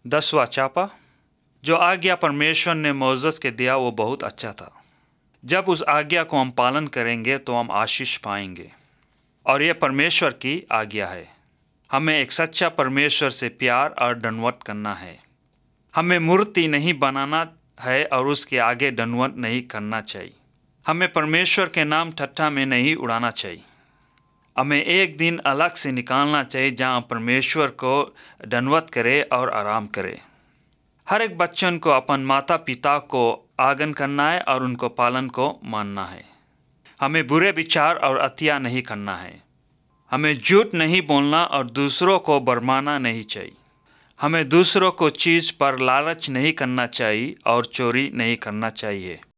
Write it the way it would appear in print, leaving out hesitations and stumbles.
10वां चापा। जो आज्ञा परमेश्वर ने मोसेस के दिया वो बहुत अच्छा था। जब उस आज्ञा को हम पालन करेंगे तो हम आशीष पाएंगे, और ये परमेश्वर की आज्ञा है। हमें एक सच्चा परमेश्वर से प्यार और दंडवत करना है। हमें मूर्ति नहीं बनाना है और उसके आगे दंडवत नहीं करना चाहिए। हमें परमेश्वर के नाम ठट्ठा में नहीं उड़ाना चाहिए। हमें एक दिन अलग से निकालना चाहिए जहाँ परमेश्वर को दंडवत करे और आराम करे। हर एक बच्चन को अपन माता पिता को आज्ञा करना है और उनको पालन को मानना है। हमें बुरे विचार और अतिया नहीं करना है। हमें झूठ नहीं बोलना और दूसरों को भरमाना नहीं चाहिए। हमें दूसरों को चीज़ पर लालच नहीं करना चाहिए और चोरी नहीं करना चाहिए।